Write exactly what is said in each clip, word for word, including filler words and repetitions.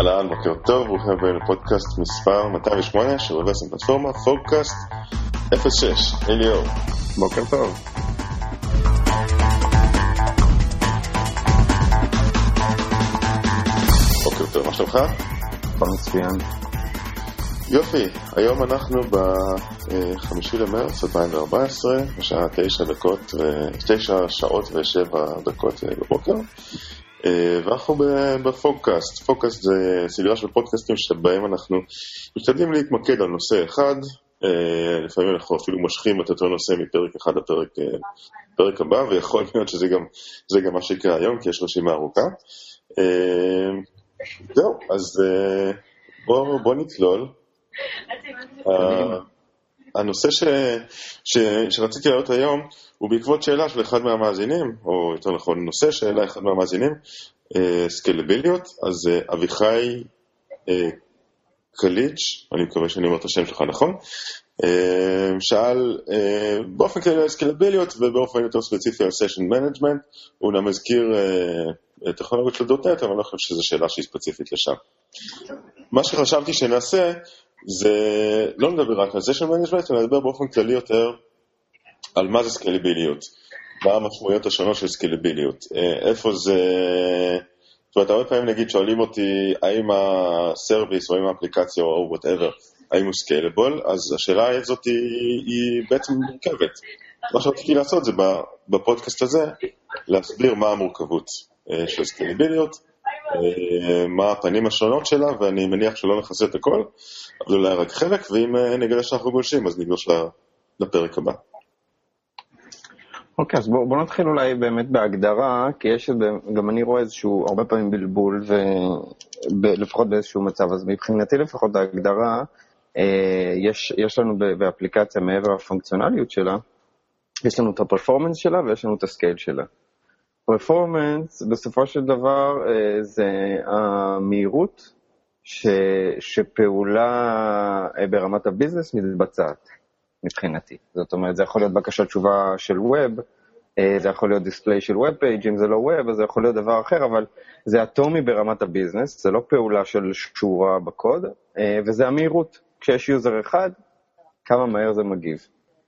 אהלן, בוקר טוב, ברוכים הבאים לפודקאסט מספר מאתיים ושמונה של רוורסים פלטפורמה, פודקאסט אפס שש. אליאור, בוקר טוב. בוקר טוב, מה שלומך? מצוין. יופי, היום אנחנו בחמישי למרץ אלפיים וארבע עשרה, בשעה תשע דקות, תשע שעות ושבע דקות בבוקר. ואנחנו בפודקאסט. פודקאסט זה סדרה של פודקאסטים שבהם אנחנו משתדלים להתמקד על נושא אחד. לפעמים אנחנו אפילו מושכים את אותו נושא מפרק אחד לפרק פרק הבא, ויכול להיות שזה גם, זה גם מה שיקרה היום, כי יש רשימה ארוכה. זהו, אז בוא, בוא נצלול. הנושא ש, ש, שרציתי להעלות היום הוא בעקבות שאלה של אחד מהמאזינים, או יותר נכון נושא שאלה אחד מהמאזינים, סקלביליות. אז אביחי קליץ', אני מקווה שאני אומר את השם שלך נכון, שאל באופן כללי על סקלביליות ובאופן יותר ספציפי על סשן מנג'מנט. הוא נע מזכיר טכנולוגיות של דוט נט, אבל אני לא חושב שזו שאלה שהיא ספציפית לשם. מה שחשבתי שנעשה זה לא נדבר רק על סשן מנג'מנט, אלא נדבר באופן כללי יותר על מה זה סקלביליות, מה המשמעויות השונות של סקלביליות, איפה זה, זאת אומרת, הרבה פעמים נגיד שואלים אותי האם הסרוויס או האם האפליקציה או whatever, האם הוא סקלבל, אז השאלה הזאת היא, היא בעצם מורכבת. מה שרציתי לעשות זה בפודקאסט הזה, להסביר מה המורכבות של סקלביליות, מה הפנים השונות שלה, ואני מניח שלא נחסה את הכל, אבל אולי רק חלק, ואם נגלה שאנחנו גולשים, אז נגלוש לפרק הבא. אוקיי, אז בואו בוא נתחיל אולי באמת בהגדרה, כי יש, גם אני רואה איזשהו, הרבה פעמים בלבול, ולפחות באיזשהו מצב, אז מבחינתי לפחות בהגדרה, יש, יש לנו באפליקציה מעבר הפונקציונליות שלה, יש לנו את הפרפורמנס שלה ויש לנו את הסקייל שלה. פרפורמנס בסופו של דבר זה המהירות ש, שפעולה ברמת הביזנס מתבצעת מבחינתי. זאת אומרת, זה יכול להיות בקשת תשובה של ווב, זה יכול להיות דיספליי של ווב פייג', אם זה לא ווב, אז זה יכול להיות דבר אחר, אבל זה אטומי ברמת הביזנס, זה לא פעולה של שורה בקוד, וזה המהירות. כשיש יוזר אחד, כמה מהר זה מגיב.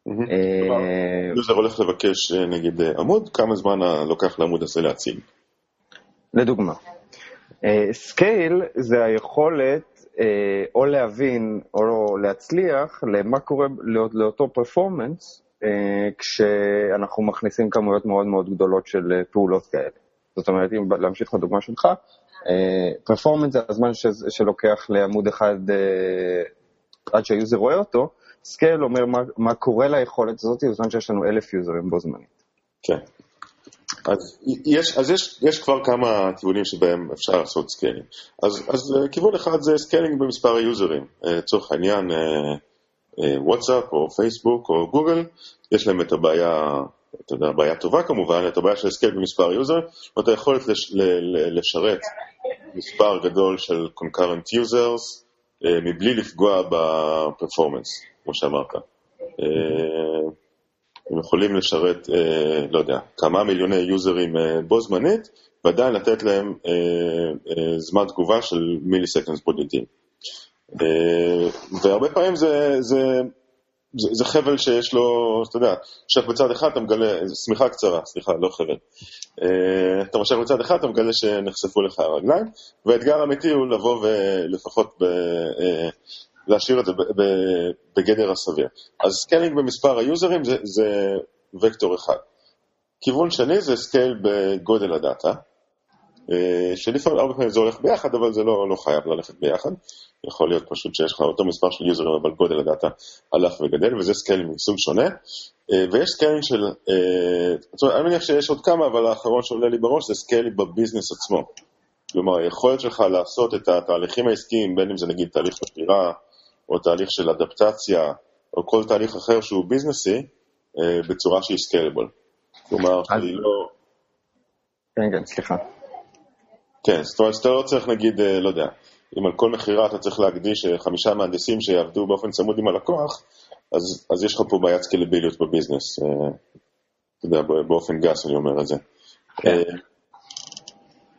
יוזר הולך לבקש נגיד עמוד, כמה זמן לוקח לעמוד הזה להציג? לדוגמה. סקייל זה היכולת או להבין או להצליח למה קורה לאותו פרפורמנס כשאנחנו מכניסים כמויות מאוד מאוד גדולות של פעולות כאלה. זאת אומרת, אם להמשיך לדוגמה שלך, פרפורמנס זה הזמן שלוקח לעמוד אחד עד שהיוזר רואה אותו, סקייל אומר מה, מה קורה ליכולת הזאת, בזמן שיש לנו אלף יוזרים בו זמנית. כן. אז יש, אז יש, יש כבר כמה כיוונים שבהם אפשר לעשות סקיילינג. אז, אז כיוון אחד זה סקיילינג במספר היוזרים. צורך העניין, וואטסאפ או פייסבוק או גוגל, יש להם את הבעיה, אתה יודע, הבעיה טובה כמובן, את הבעיה של סקייל במספר היוזרים, ואת היכולת לש, ל, ל, לשרת מספר גדול של concurrent users, מבלי לפגוע בפרפורמנס, כמו שאמרת. הם יכולים לשרת, לא יודע, כמה מיליוני יוזרים בו זמנית, ועדיין לתת להם זמן תגובה של מילי סקנדס בודדים. והרבה פעמים זה, זה, זה, זה חבל שיש לו, אתה יודע, שך בצד אחד אתה מגלה, סמיכה קצרה, סליחה, לא חבל. אתה משך בצד אחד, אתה מגלה שנחשפו לך הרגליים, והאתגר האמיתי הוא לבוא ולפחות ב, להשאיר את זה בגדר הסביר. אז סקיילינג במספר היוזרים זה, זה וקטור אחד. כיוון שני זה סקייל בגודל הדאטה, שלפעמים הרבה פעמים זה הולך ביחד, אבל זה לא, לא חייב ללכת ביחד. יכול להיות פשוט שיש לך אותו מספר של יוזרים, אבל גודל הדאטה הלך וגדל, וזה סקיילינג מסוג שונה. ויש סקיילינג של, אני מניח שיש עוד כמה, אבל האחרון שעולה לי בראש זה סקיילינג בביזנס עצמו. כלומר, היכולת שלך לעשות את התהליכים העסקיים, בין אם זה נגיד תהליך מחירה, או תהליך של אדפטציה, או כל תהליך אחר שהוא ביזנסי, בצורה שהיא סקיילבל. כלומר, שהיא לא... כן, כן, סליחה. כן, זאת אומרת, אתה לא צריך נגיד, לא יודע, אם על כל מחירה אתה צריך להקדיש חמישה מהנדסים שיעבדו באופן צמוד עם הלקוח, אז, אז יש לך פה בעיית סקיילביליות בביזנס. אתה יודע, באופן גס אני אומר את זה.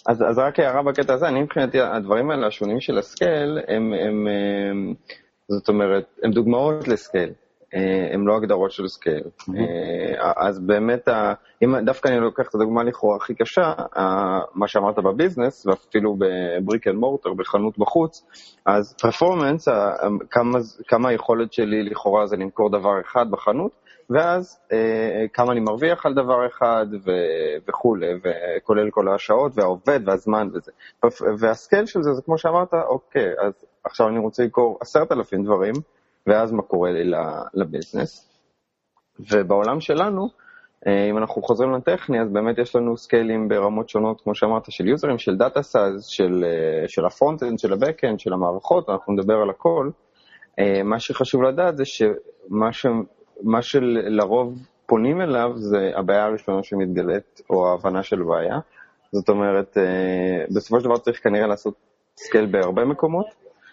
אז, אז רק הערה בקטע הזה, אני מבחינתי, הדברים האלה השונים של הסקייל, הם, הם, הם, זאת אומרת, הם דוגמאות לסקייל, הם לא הגדרות של סקייל. אז באמת, אם דווקא אני לוקח את הדוגמה לכאורה הכי קשה, מה שאמרת בביזנס, ואפילו בבריק אנד מורטר, בחנות בחוץ, אז פרפורמנס, כמה, כמה היכולת שלי לכאורה זה למכור דבר אחד בחנות, ואז אה, כמה אני מרוויח על דבר אחד ו- וכו', וכולל כל השעות והעובד והזמן וזה. והסקייל של זה, זה כמו שאמרת, אוקיי, אז עכשיו אני רוצה לקרוא עשרת אלפים דברים, ואז מה קורה לי לביזנס. ובעולם שלנו, אה, אם אנחנו חוזרים לטכני, אז באמת יש לנו סקיילים ברמות שונות, כמו שאמרת, של יוזרים, של דאטה סייז, של, אה, של הפרונט-אנד, של הבק-אנד, של המערכות, אנחנו נדבר על הכל. אה, מה שחשוב לדעת זה שמה ש... מה שלרוב פונים אליו זה הבעיה הראשונה שמתגלית, או ההבנה של בעיה. זאת אומרת, בסופו של דבר צריך כנראה לעשות סקייל בהרבה מקומות,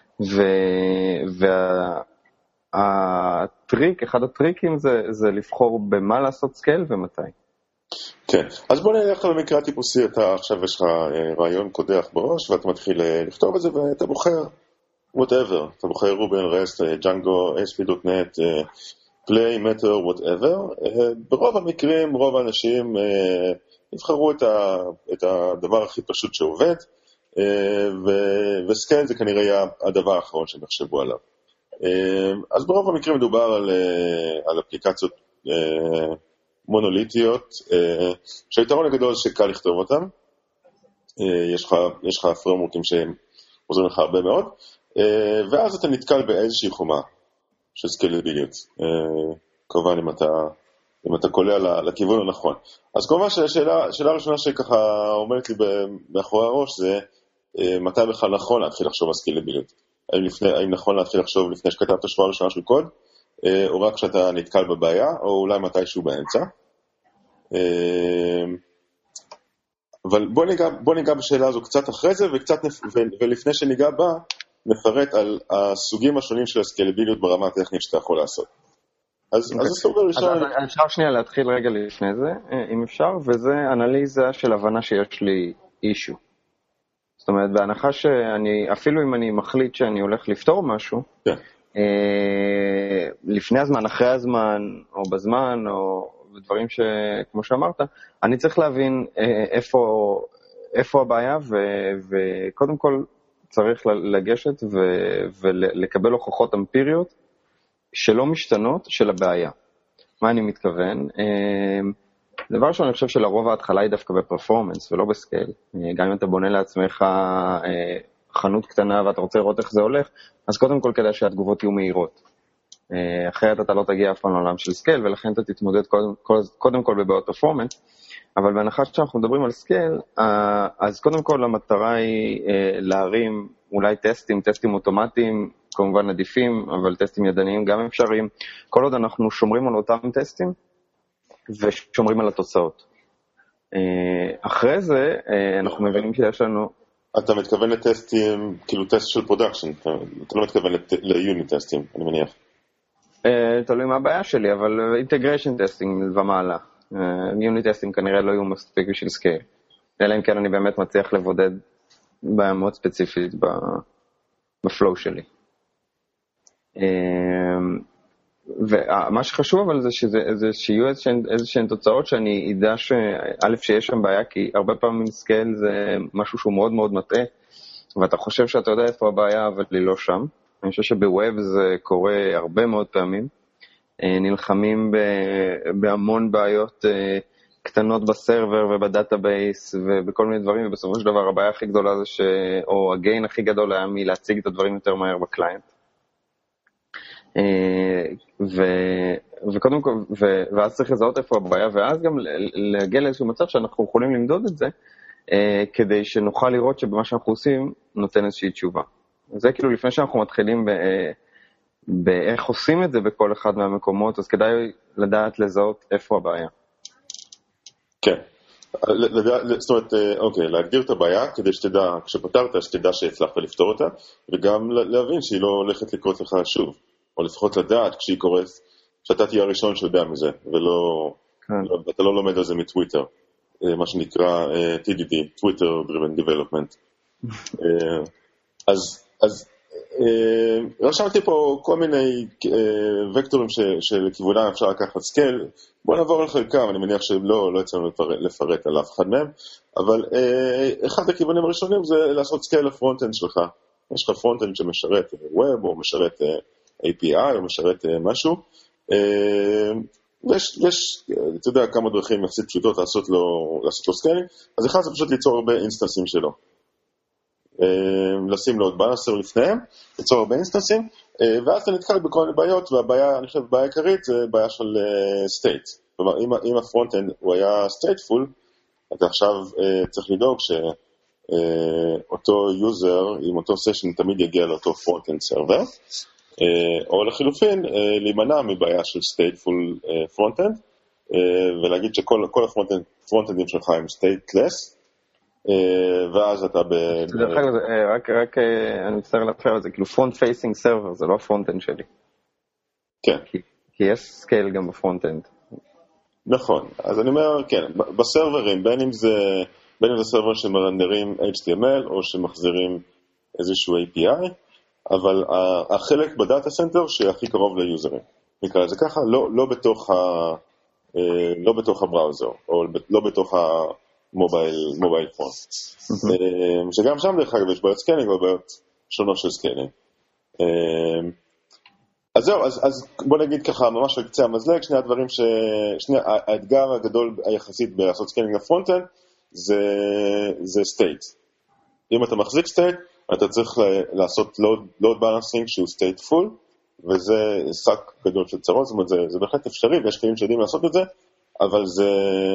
והטריק, אחד הטריקים זה, זה לבחור במה לעשות סקייל ומתי. כן, אז בוא נלך למקרה הטיפוסי, אתה עכשיו יש לך רעיון קודח בראש, ואתה מתחיל לכתוב את זה, ואתה בוחר whatever, אתה בוחר רובין, רסט, ג'אנגו, אס פי דוט נט, פליי, מטר, whatever. ברוב המקרים, רוב האנשים יבחרו את, ה, את הדבר הכי פשוט שעובד, וסקייל זה כנראה יהיה הדבר האחרון שהם יחשבו עליו. אז ברוב המקרים מדובר על, על אפליקציות מונוליטיות, שהיתרון הגדול שקל לכתוב אותם. יש לך, יש לך פרמורקים שהם עוזרים לך הרבה מאוד, ואז אתה נתקל באיזושהי חומה של סקיילביליות, כמובן אם אתה, אם אתה קולע לכיוון הנכון. אז כמובן שהשאלה, השאלה הראשונה שככה עומדת לי מאחורי הראש זה, מתי בכלל נכון להתחיל לחשוב על סקיילביליות? האם, לפני, האם נכון להתחיל לחשוב לפני שכתבת שורה ראשונה של קוד, או רק כשאתה נתקל בבעיה, או אולי מתישהו באמצע? אבל בוא ניגע, בוא ניגע בשאלה הזו קצת אחרי זה, וקצת, ולפני שניגע בה, נפרט על הסוגים השונים של הסקיילביליות ברמה הטכנית שאתה יכול לעשות. אז הסוג הראשון... אפשר שנייה להתחיל רגע לפני זה, אם אפשר, וזה אנליזה של הבנה שיש לי אישו. זאת אומרת, בהנחה שאני, אפילו אם אני מחליט שאני הולך לפתור משהו, לפני הזמן, אחרי הזמן, או בזמן, או דברים שכמו שאמרת, אני צריך להבין איפה הבעיה, וקודם כל, צריך לגשת ולקבל הוכחות אמפיריות שלא משתנות של הבעיה. מה אני מתכוון? דבר ראשון, אני חושב שלרוב ההתחלה היא דווקא בפרפורמנס ולא בסקייל. גם אם אתה בונה לעצמך חנות קטנה ואתה רוצה לראות איך זה הולך, אז קודם כל כדאי שהתגובות יהיו מהירות. אחרת אתה לא תגיע אף פעם לעולם של סקייל, ולכן אתה תתמודד קודם, קודם כל בבעיות פרפורמנס. אבל בהנחה שאנחנו מדברים על סקייל, אז קודם כל המטרה היא להרים אולי טסטים, טסטים אוטומטיים, כמובן עדיפים, אבל טסטים ידניים גם אפשריים. כל עוד אנחנו שומרים על אותם טסטים, ושומרים על התוצאות. אחרי זה, אנחנו מבינים שיש לנו... אתה מתכוון לטסטים, כאילו טסט של פרודקשן, אתה לא מתכוון ליוניט טסטים, אני מניח. תלוי מה הבעיה שלי, אבל אינטגריישן טסטינג ומעלה. יוניט טסטים כנראה לא יהיו מספיק בשביל סקייל. אלא אם כן אני באמת מצליח לבודד בעיה מאוד ספציפית בפלואו שלי. ומה שחשוב אבל זה, שזה, זה שיהיו איזשהן, איזשהן תוצאות שאני אדע שא' שיש שם בעיה, כי הרבה פעמים סקייל זה משהו שהוא מאוד מאוד מטעה, ואתה חושב שאתה יודע איפה הבעיה, אבל היא לא שם. אני חושב שבווב זה קורה הרבה מאוד פעמים. נלחמים בהמון בעיות קטנות בסרבר ובדאטאבייס ובכל מיני דברים, ובסופו של דבר הבעיה הכי גדולה זה ש... או הגיין הכי גדול היה מלהציג את הדברים יותר מהר בקליינט. ו... וקודם כל, ו... ואז צריך לזהות איפה הבעיה, ואז גם להגיע לאיזשהו מצב שאנחנו יכולים למדוד את זה, כדי שנוכל לראות שבמה שאנחנו עושים נותן איזושהי תשובה. זה כאילו לפני שאנחנו מתחילים ב... באיך עושים את זה בכל אחד מהמקומות, אז כדאי לדעת לזהות איפה הבעיה. כן. זאת אומרת, אוקיי, להגדיר את הבעיה כדי שתדע, כשפתרת, שתדע שהצלחת לפתור אותה, וגם להבין שהיא לא הולכת לקרות לך שוב, או לפחות לדעת כשהיא קורית, שאתה תהיה הראשון שיודע מזה, ולא, ואתה לא לומד על זה מטוויטר. מה שנקרא T D D, Twitter Driven Development. אז, אז רשמתי פה כל מיני וקטורים שלכיוונם אפשר לקחת סקייל. בוא נעבור על חלקם, אני מניח שלא לא יצאנו לפרט על אף אחד מהם, אבל אחד הכיוונים הראשונים זה לעשות סקייל לפרונט-אנד שלך. יש לך פרונט-אנד שמשרת ווב או משרת A P I או משרת משהו, ויש, יש, אתה יודע, כמה דרכים יחסית פשוטות לעשות לו, לעשות לו סקיילינג. אז אחד זה פשוט ליצור הרבה אינסטנסים שלו. לשים לו עוד בלנסר לפניהם, ליצור הרבה אינסטנסים, ואז אתה נתקל בכל מיני בעיות, והבעיה, אני חושב, בעיה עיקרית זה בעיה של סטייט. כלומר, אם, אם הפרונט-אנד הוא היה סטייטפול, אתה עכשיו צריך לדאוג שאותו יוזר עם אותו סשן תמיד יגיע לאותו פרונט-אנד סרבר, או לחילופין, להימנע מבעיה של stateful frontend, ולהגיד שכל הפרונטנדים שלך הם stateless, ואז אתה ב... דרך אגב, רק אני מצטער להפעיל על זה, כאילו front facing server, זה לא הפרונטנד שלי. כן. כי יש סקייל גם בפרונטנד. נכון, אז אני אומר, כן, בסרברים, בין אם זה, בין אם זה סרבר שמרנדרים H T M L, או שמחזירים איזשהו A P I, אבל החלק בדאטה סנטר שהכי קרוב ליוזרים, נקרא לזה ככה, לא, לא בתוך ה, לא בתוך הבראוזר, או לא בתוך המובייל, מובייל פון. שגם שם דרך אגב יש בעיות סקיילינג, או בעיות שונות של סקיילינג. אז זהו, אז, אז בוא נגיד ככה, ממש על קצה המזלג, שני הדברים ש... שני, האתגר הגדול היחסית בעשות סקיילינג לפרונט-אנד, זה, זה סטייט. אם אתה מחזיק סטייט, אתה צריך לעשות load, load balancing שהוא stateful, וזה שק גדול של צרות, זאת אומרת, זה, זה בהחלט אפשרי, ויש כלים שיודעים לעשות את זה, אבל זה,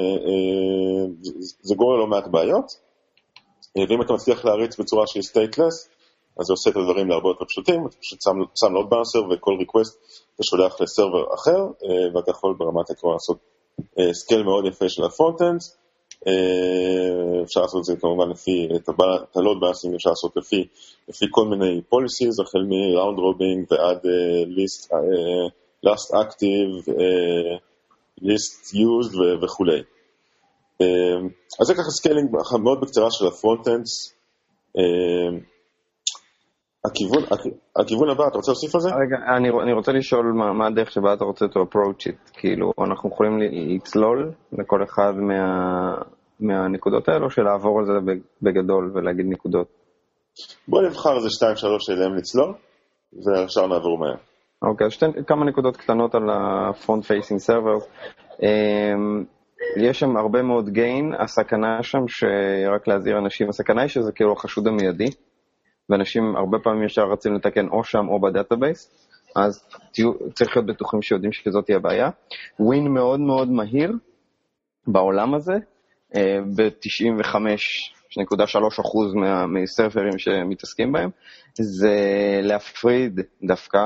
זה גורם לא מעט בעיות, ואם אתה מצליח להריץ בצורה שהיא stateless, אז זה עושה את הדברים להרבה יותר פשוטים, אתה פשוט שם, שם load balancer, וכל request אתה שולח לסרבר אחר, ואתה יכול ברמת העקרון לעשות סקייל מאוד יפה של הפרונט-אנד, אפשר לעשות את זה כמובן לפי, את ה-load balancing אפשר לעשות לפי, לפי כל מיני policies, החל מ-round robin ועד list, last active, list used וכו'. אז זה ככה סקיילינג מאוד בקצרה של הפרונט-אנדס. הכיוון, הכיוון הבא, אתה רוצה להוסיף על זה? רגע, אני, אני רוצה לשאול מה, מה הדרך שבה אתה רוצה to approach it, כאילו, אנחנו יכולים לצלול לכל אחד מה, מהנקודות האלו, שלעבור על זה בגדול ולהגיד נקודות. בוא נבחר איזה שתיים שלוש שאליהם לצלול, ועכשיו נעבור מהר. אוקיי, אז שתי, כמה נקודות קטנות על ה-front facing server. יש שם הרבה מאוד gain, הסכנה שם, שרק להזהיר אנשים, הסכנה היא שזה כאילו החשוד המיידי, ואנשים הרבה פעמים ישר רצים לתקן או שם או בדאטאבייס, אז תהיו, צריך להיות בטוחים שיודעים שזאת תהיה הבעיה. ווין מאוד מאוד מהיר בעולם הזה, ב-תשעים וחמש נקודה שלוש אחוז מהסרברים שמתעסקים בהם, זה להפריד דווקא,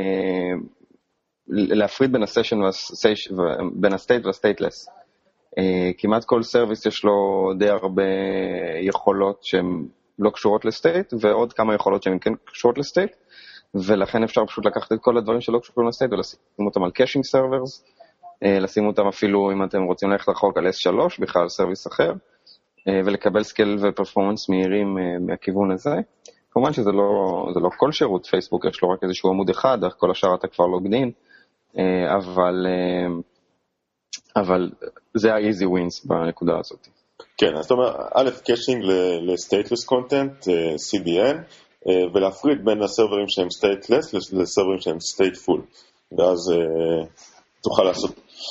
להפריד בין הסשן בין הסטייט והסטייטלס. כמעט כל סרוויס יש לו די הרבה יכולות שהן לא קשורות לסטייט, ועוד כמה יכולות שהן כן קשורות לסטייט, ולכן אפשר פשוט לקחת את כל הדברים שלא קשורים לסטייט, ולשים אותם על קאשינג סרברס, לשים אותם אפילו אם אתם רוצים ללכת רחוק על אס שלוש, בכלל סרוויס אחר, ולקבל סקייל ופרפורמנס מהירים מהכיוון הזה. כמובן שזה לא, זה לא כל שירות, פייסבוק יש לו רק איזשהו עמוד אחד, כל השאר אתה כבר לוגדין, אבל, אבל זה ה-easy wins בנקודה הזאת. כן, אז אתה אומר, א', קאשינג ל-stateless content, C D N, ולהפריד בין הסרברים שהם stateless לסרברים שהם stateful, ואז תוכל לעשות,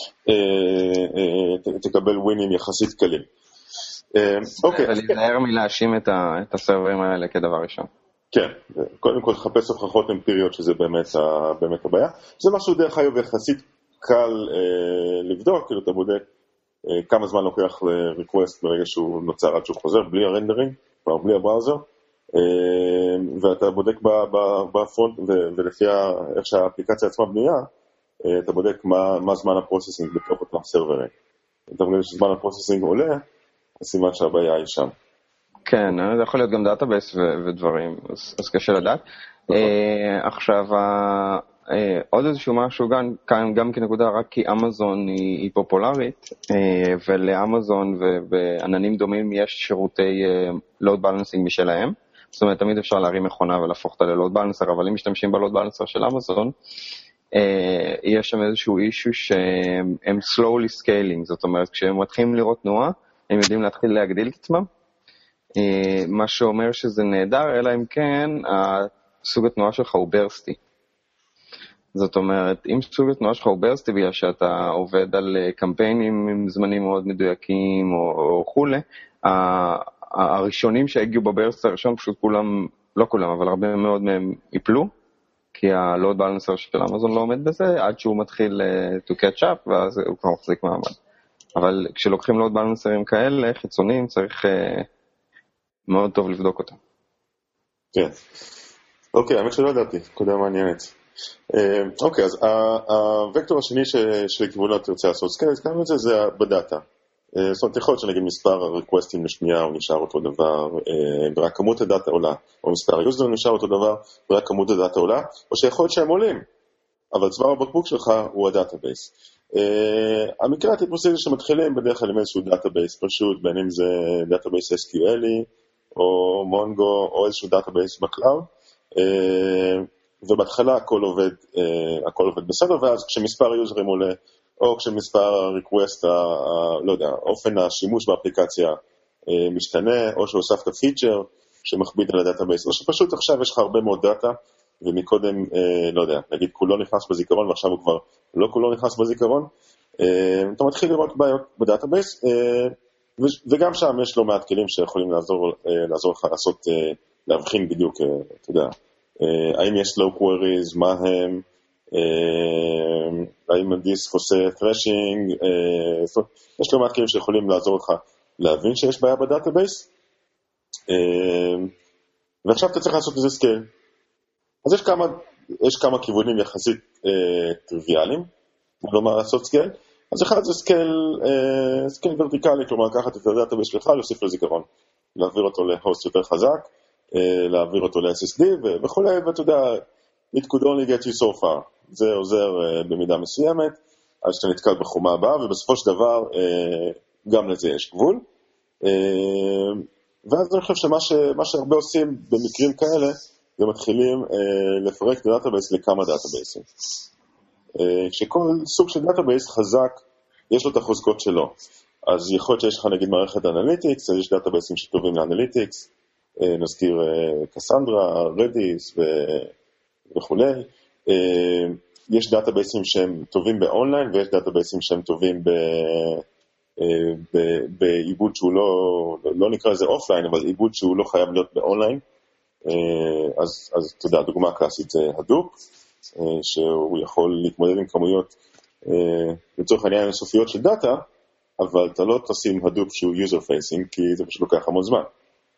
תקבל ווינים יחסית קלים. אוקיי. ולהיזהר מלהאשים את הסרברים האלה כדבר ראשון. כן, קודם כל לחפש הוכחות אמפיריות שזה באמת הבעיה. זה משהו דרך אגב יחסית קל לבדוק, כאילו אתה בודק כמה זמן לוקח ל-request ברגע שהוא נוצר עד שהוא חוזר, בלי הרנדרינג, כלומר בלי הבראוזר, ואתה בודק בפרונט, ולפי איך שהאפליקציה עצמה בנויה, אתה בודק מה זמן הפרוססינג בתוך אותם סרברים. אתה מגלה שזמן הפרוססינג עולה, אז סימן שהבעיה היא שם. כן, זה יכול להיות גם דאטאבייס ודברים, אז קשה לדעת. עכשיו, עוד איזשהו משהו גם, כאן גם כנקודה, רק כי אמזון היא, היא פופולרית, ולאמזון ובעננים דומים יש שירותי load balancing משלהם, זאת אומרת, תמיד אפשר להרים מכונה ולהפוך אותה ל-load balancer, אבל אם משתמשים ב-load balancer של אמזון, יש שם איזשהו אישו שהם slowly scaling, זאת אומרת, כשהם מתחילים לראות תנועה, הם יודעים להתחיל להגדיל את עצמם, מה שאומר שזה נהדר, אלא אם כן, סוג התנועה שלך הוא ברסטי. זאת אומרת, אם סוג התנועה שלך הוא ברסטי, בגלל שאתה עובד על קמפיינים עם זמנים מאוד מדויקים או, או חולה, הראשונים שהגיעו בברסט הראשון, פשוט כולם, לא כולם, אבל הרבה מאוד מהם ייפלו, כי ה-load balancer של אמזון לא עומד בזה, עד שהוא מתחיל to catch up, ואז הוא כבר מחזיק מעמד. אבל כשלוקחים load balancer'ים כאלה, חיצוניים, צריך uh, מאוד טוב לבדוק אותם. כן. אוקיי, האמת שלא ידעתי, קודם מעניינת. אוקיי, אז הוקטור השני שלכיוונו תרצה לעשות סקייל, הזכרנו את זה, זה בדאטה. זאת אומרת, יכול להיות שנגיד מספר הריקווסטים לשנייה הוא נשאר אותו דבר, ורק כמות הדאטה עולה, או מספר היוזרים נשאר אותו דבר, ורק כמות הדאטה עולה, או שיכול להיות שהם עולים, אבל צוואר הבקבוק שלך הוא הדאטאבייס. המקרה הטיפוסי זה שמתחילים בדרך כלל עם איזשהו דאטאבייס פשוט, בין אם זה דאטאבייס אס קיו אל או מונגו, או איזשהו דאטאבייס בקלאוד, ובהתחלה הכל עובד, הכל עובד בסדר, ואז כשמספר היוזרים עולה, או כשמספר הריקווסט, לא יודע, אופן השימוש באפליקציה משתנה, או שהוספת פיצ'ר שמכביד על הדאטאבייס, או שפשוט עכשיו יש לך הרבה מאוד דאטה, ומקודם, לא יודע, נגיד כולו נכנס בזיכרון, ועכשיו הוא כבר לא כולו נכנס בזיכרון, אתה מתחיל לראות בעיות בדאטאבייס, וגם שם יש לא מעט כלים שיכולים לעזור, לעזור לך לעשות, להבחין בדיוק, אתה יודע, האם יש slow queries, מה הם, האם הדיסק עושה thrashing, יש לא מעט כלים שיכולים לעזור לך להבין שיש בעיה בדאטאבייס, ועכשיו אתה צריך לעשות איזה סקייל. אז יש כמה, יש כמה כיוונים יחסית טריוויאליים, כלומר לעשות סקייל. אז אחד זה סקייל, סקייל ורטיקלי, כלומר לקחת את הדאטאבייס שלך, להוסיף לזיכרון, להעביר אותו להוסט יותר חזק, להעביר אותו ל-אס אס די וכו', ואתה יודע, it could only get you so far. זה עוזר במידה מסוימת, עד שאתה נתקל בחומה הבאה, ובסופו של דבר גם לזה יש גבול. ואז אני חושב שמה ש, מה שהרבה עושים במקרים כאלה, זה מתחילים לפרק את הדאטאבייס לכמה דאטאבייסים. כשכל סוג של דאטאבייס חזק, יש לו את החוזקות שלו. אז יכול להיות שיש לך נגיד מערכת אנליטיקס, אז יש דאטאבייסים שטובים לאנליטיקס, נזכיר קסנדרה, רדיס וכו'. יש דאטאבייסים שהם טובים באונליין, ויש דאטאבייסים שהם טובים בעיבוד שהוא לא, לא נקרא לזה אופליין, אבל עיבוד שהוא לא חייב להיות באונליין. אז, אז אתה יודע, דוגמה קלאסית זה הדוק, שהוא יכול להתמודד עם כמויות לצורך העניין אינסופיות של דאטה, אבל אתה לא תשים הדוק שהוא user facing, כי זה פשוט לוקח המון זמן.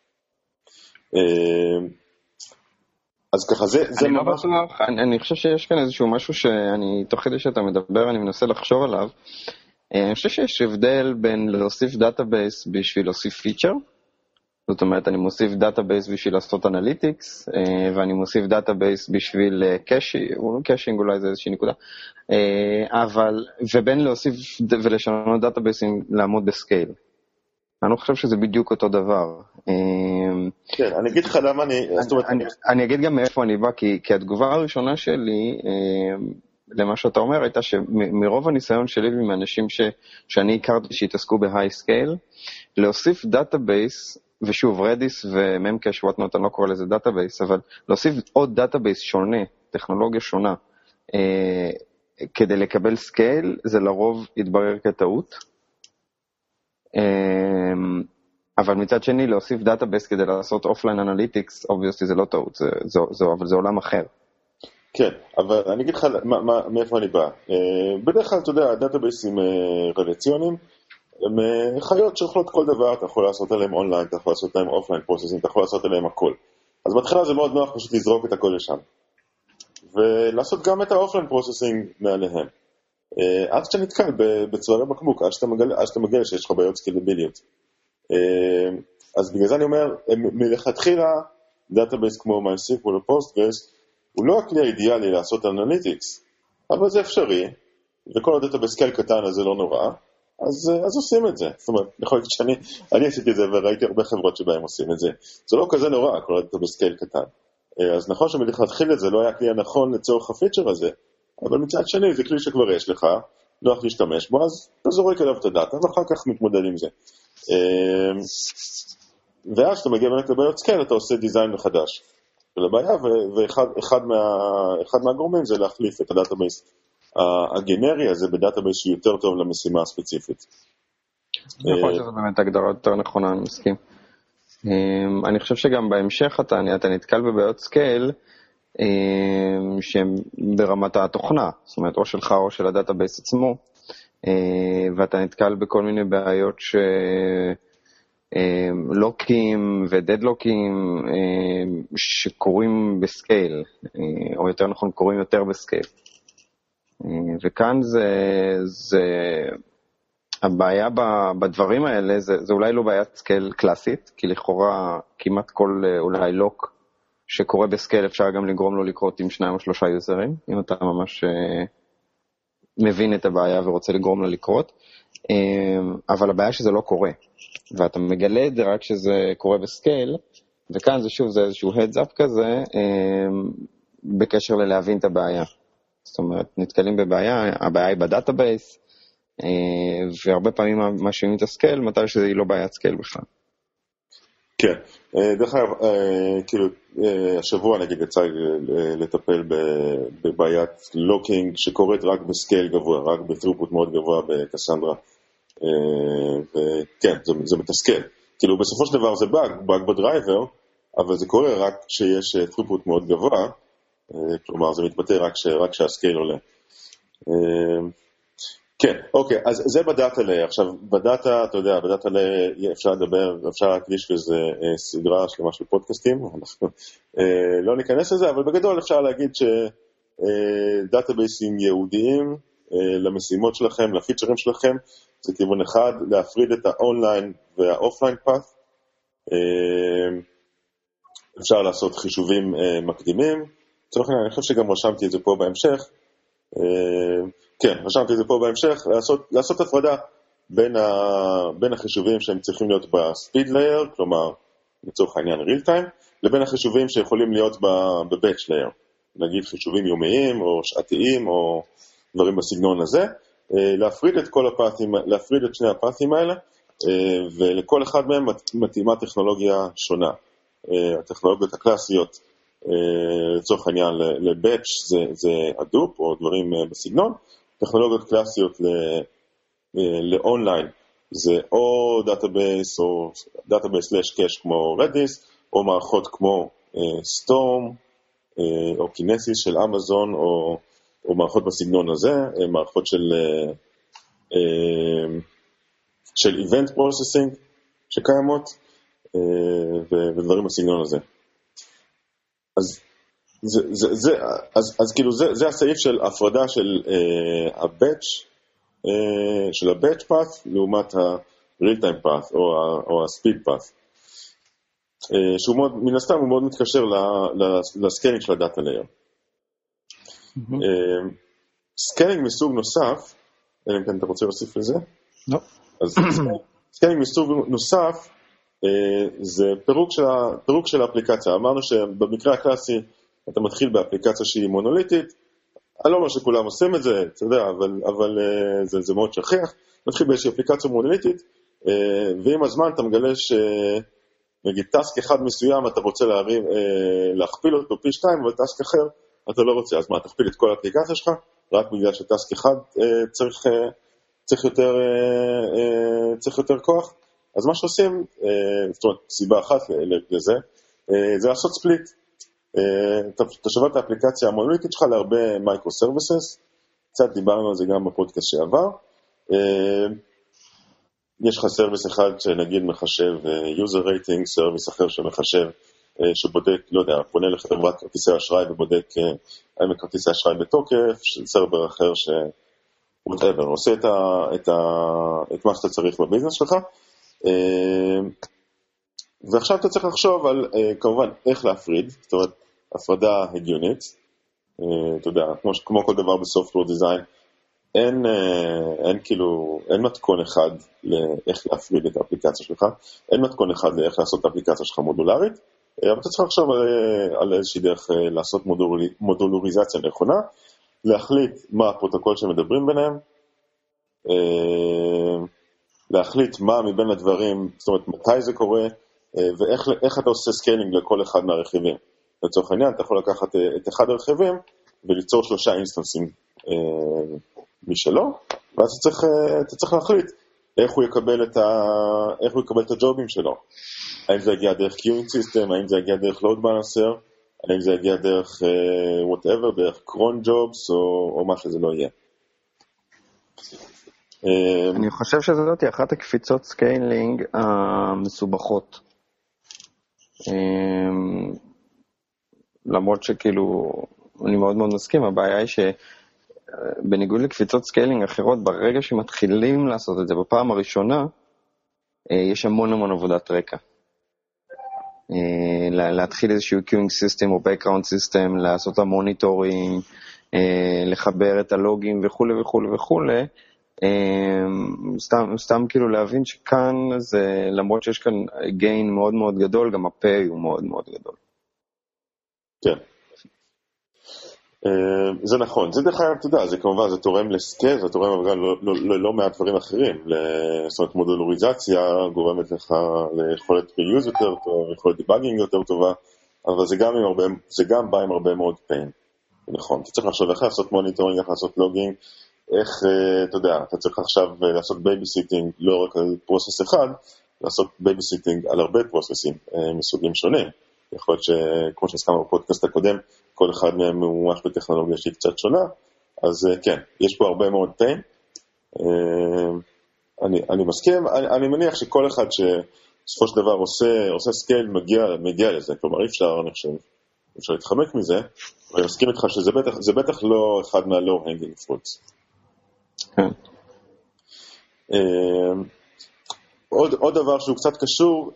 אז ככה זה, זה אני לא בטוח, אני, אני חושב שיש כאן איזשהו משהו שאני, תוך כדי שאתה מדבר, אני מנסה לחשוב עליו. אני חושב שיש הבדל בין להוסיף דאטאבייס בשביל להוסיף פיצ'ר, זאת אומרת, אני מוסיף דאטאבייס בשביל לעשות אנליטיקס, ואני מוסיף דאטאבייס בשביל קאשינג, אולי זה איזושהי נקודה, אבל, ובין להוסיף ולשנות דאטאבייסים לעמוד בסקייל. אני לא חושב שזה בדיוק אותו דבר. כן, אני אגיד לך למה אני... אני אגיד גם מאיפה אני בא, כי התגובה הראשונה שלי, למה שאתה אומר, הייתה שמרוב הניסיון שלי עם האנשים שאני הכרתי שהתעסקו בהיי סקייל, להוסיף דאטאבייס, ושוב, רדיס וממקש, וואטנוט, אני לא קורא לזה דאטאבייס, אבל להוסיף עוד דאטאבייס שונה, טכנולוגיה שונה, כדי לקבל סקייל, זה לרוב יתברר כטעות. אבל מצד שני, להוסיף דאטאבייס כדי לעשות אופליין אנליטיקס, obviously זה לא טעות, זה, זה, זה, אבל זה עולם אחר. כן, אבל אני אגיד לך מה, מה, מאיפה אני בא. בדרך כלל, אתה יודע, דאטאבייסים רלציוניים, הם חיות שיכולות כל דבר, אתה יכול לעשות עליהם אונליין, אתה יכול לעשות עליהם אופליין פרוססינג, אתה יכול לעשות עליהם הכל. אז בהתחלה זה מאוד נוח פשוט לזרוק את הכל לשם. ולעשות גם את האופליין פרוססינג מעליהם. עד שאתה נתקל בצווארי בקבוק, עד שאתה מגלה, עד שאתה מגלה שיש לך בעיות סקלביליות. אז בגלל זה אני אומר, מלכתחילה, דאטאבייס כמו MySQL או Postgres, הוא לא הכלי האידיאלי לעשות אנליטיקס, אבל זה אפשרי, וכל עוד אתה בסקייל קטן אז זה לא נורא, אז, אז עושים את זה. זאת אומרת, יכול להיות שאני אני עשיתי את זה וראיתי הרבה חברות שבהם עושים את זה. זה לא כזה נורא, כל עוד אתה בסקייל קטן. אז נכון שמלכתחילה את זה לא היה כלי הנכון לצורך הפיצ'ר הזה, אבל מצד שני זה כלי שכבר יש לך, נוח להשתמש בו, אז אתה זורק אליו את הדאטה, ואחר כך מתמודד עם זה. ואז כשאתה מגיע באמת לבעיות סקייל, אתה עושה דיזיין מחדש של הבעיה, ואחד אחד מה, אחד מהגורמים זה להחליף את הדאטאבייס הגנרי הזה בדאטאבייס שיותר טוב למשימה הספציפית. נכון שזו באמת הגדרה יותר נכונה, אני מסכים. אני חושב שגם בהמשך אתה, אתה נתקל בבעיות סקייל שהן ברמת התוכנה, זאת אומרת או שלך או של הדאטאבייס עצמו, ואתה נתקל בכל מיני בעיות ש... לוקים ודדלוקים שקורים בסקייל, או יותר נכון קורים יותר בסקייל. וכאן זה, זה הבעיה בדברים האלה, זה, זה אולי לא בעיית סקייל קלאסית, כי לכאורה כמעט כל אולי לוק שקורה בסקייל אפשר גם לגרום לו לקרות עם שניים או שלושה יוזרים, אם אתה ממש מבין את הבעיה ורוצה לגרום לה לקרות, אבל הבעיה שזה לא קורה. ואתה מגלה את זה רק שזה קורה בסקייל, וכאן זה שוב, זה איזשהו heads up כזה, בקשר ללהבין את הבעיה. זאת אומרת, נתקלים בבעיה, הבעיה היא בדאטאבייס, והרבה פעמים משאירים את הסקייל, מתי שזה היא לא בעיית סקייל בכלל. כן, דרך אגב, כאילו, השבוע נגיד יצא לטפל בבעיית לוקינג שקורית רק בסקייל גבוה, רק בת'רופוט מאוד גבוה בקסנדרה. וכן, זה, זה מתסכל. כאילו בסופו של דבר זה באג, באג בדרייבר, אבל זה קורה רק כשיש throughput מאוד גבוה, כלומר זה מתבטא רק, ש, רק שהסקייל עולה. כן, אוקיי, אז זה בדאטה לייר. עכשיו, בדאטה, אתה יודע, בדאטה לייר אפשר לדבר, אפשר להקדיש לזה סדרה שלמה של פודקאסטים, אנחנו לא ניכנס לזה, אבל בגדול אפשר להגיד שדאטאבייסים ייעודיים למשימות שלכם, לפיצ'רים שלכם, זה כיוון אחד, להפריד את האונליין והאופליין פאת'. אפשר לעשות חישובים מקדימים. אני חושב שגם רשמתי את זה פה בהמשך. כן, רשמתי את זה פה בהמשך, לעשות, לעשות הפרדה בין, ה, בין החישובים שהם צריכים להיות בספיד לייר, כלומר, לצורך העניין real time, לבין החישובים שיכולים להיות בבאץ' לייר. נגיד חישובים יומיים או שעתיים או דברים בסגנון הזה. להפריד את כל הפאתים, להפריד את שני הפאתים האלה, ולכל אחד מהם מתאימה טכנולוגיה שונה. הטכנולוגיות הקלאסיות, לצורך העניין לבאץ' זה, זה אדופ או דברים בסגנון, טכנולוגיות קלאסיות לאונליין זה או דאטאבייס או דאטאבייס סלאש קאש כמו רדיס, או מערכות כמו סטורם או קינסיס של אמזון או או מערכות בסגנון הזה, מערכות של של event processing שקיימות, ודברים בסגנון הזה. אז זה, זה, זה, אז, אז כאילו זה, זה הסעיף של הפרדה של הבאץ' של הבאץ' path לעומת ה-real time path או ה, או ה-speed path. שהוא מאוד, מן הסתם הוא מאוד מתקשר לסקיילינג של הדאטה לייר. סקיילינג מסוג נוסף, אלא אם כן אתה רוצה להוסיף לזה? לא. אז סקיילינג מסוג נוסף זה פירוק של, פירוק של האפליקציה. אמרנו שבמקרה הקלאסי אתה מתחיל באפליקציה שהיא מונוליטית, אני לא אומר שכולם עושים את זה, אתה יודע, אבל, אבל זה, זה מאוד שכיח. מתחיל באיזושהי אפליקציה מונוליטית, ועם הזמן אתה מגלה שנגיד טאסק אחד מסוים אתה רוצה להרים, להכפיל אותו פי שתיים, אבל טאסק אחר אתה לא רוצה. אז מה, תכפיל את כל האפליקציה שלך, רק בגלל שטאסק אחד צריך, צריך, יותר, צריך יותר כוח? אז מה שעושים, זאת אומרת, סיבה אחת לזה, זה לעשות ספליט. אתה שוות את האפליקציה המונוליטית שלך להרבה מייקרו-סרוויסס, קצת דיברנו על זה גם בפודקאסט שעבר. יש לך סרוויס אחד שנגיד מחשב user rating, סרוויס אחר שמחשב, שבודק, לא יודע, פונה לחברת כרטיסי אשראי ובודק האם כרטיסי אשראי בתוקף, סרבר אחר ש... whatever, עושה את, ה, את, ה, את מה שאתה צריך בביזנס שלך. ועכשיו אתה צריך לחשוב על, כמובן, איך להפריד, זאת אומרת, הפרדה הגיונית, אתה יודע, כמו, כמו כל דבר בסופטוור דיזיין, אין, אין כאילו, אין מתכון אחד לאיך להפריד את האפליקציה שלך, אין מתכון אחד לאיך לעשות את האפליקציה שלך מודולרית, אבל אתה צריך לחשוב על, על איזושהי דרך לעשות מודול, מודולריזציה נכונה, להחליט מה הפרוטוקול שמדברים ביניהם, להחליט מה מבין הדברים, זאת אומרת מתי זה קורה, ואיך אתה עושה סקיילינג לכל אחד מהרכיבים. לצורך העניין, אתה יכול לקחת את אחד הרכיבים וליצור שלושה אינסטנסים משלו, ואז אתה צריך, אתה צריך להחליט איך הוא יקבל את ה, איך הוא יקבל את הג'ובים שלו. האם זה יגיע דרך queuing system, האם זה יגיע דרך load balancer, האם זה יגיע דרך uh, whatever, דרך cron jobs או, או מה שזה לא יהיה. אני חושב שזאת היא אחת הקפיצות סקיילינג המסובכות. למרות שכאילו, אני מאוד מאוד מסכים, הבעיה היא שבניגוד לקפיצות סקיילינג אחרות, ברגע שמתחילים לעשות את זה בפעם הראשונה, יש המון המון עבודת רקע. להתחיל איזשהו queuing system או background system, לעשות את המוניטורינג, לחבר את הלוגים וכו' וכו' וכו'. סתם, סתם כאילו להבין שכאן זה, למרות שיש כאן gain מאוד מאוד גדול, גם ה-pay הוא מאוד מאוד גדול. כן. זה נכון, זה דרך אגב, אתה יודע, זה כמובן, זה תורם לסקייל, זה תורם ללא מעט דברים אחרים, זאת אומרת, מודולריזציה גורמת לך ליכולת ריוז יותר טוב, יכולת דיבאגינג יותר טובה, אבל זה גם, הרבה, זה גם בא עם הרבה מאוד pain. נכון, אתה צריך לחשוב איך לעשות מוניטורינג, איך לעשות לוגינג, איך, אתה יודע, אתה צריך עכשיו לעשות בייביסיטינג, לא רק על פרוסס אחד, לעשות בייביסיטינג על הרבה פרוססים מסוגים שונים. יכול להיות שכמו שהזכרנו בפודקאסט הקודם, כל אחד מהם הוא ממש בטכנולוגיה שהיא קצת שונה, אז כן, יש פה הרבה מאוד pain. אני, אני מסכים, אני, אני מניח שכל אחד שבסופו של דבר עושה, עושה סקייל מגיע, מגיע לזה, כלומר אי אפשר, אני חושב, אפשר להתחמק מזה, ואני מסכים איתך שזה בטח, זה בטח לא אחד מה-low hanging fruits. כן. עוד, עוד דבר שהוא קצת קשור,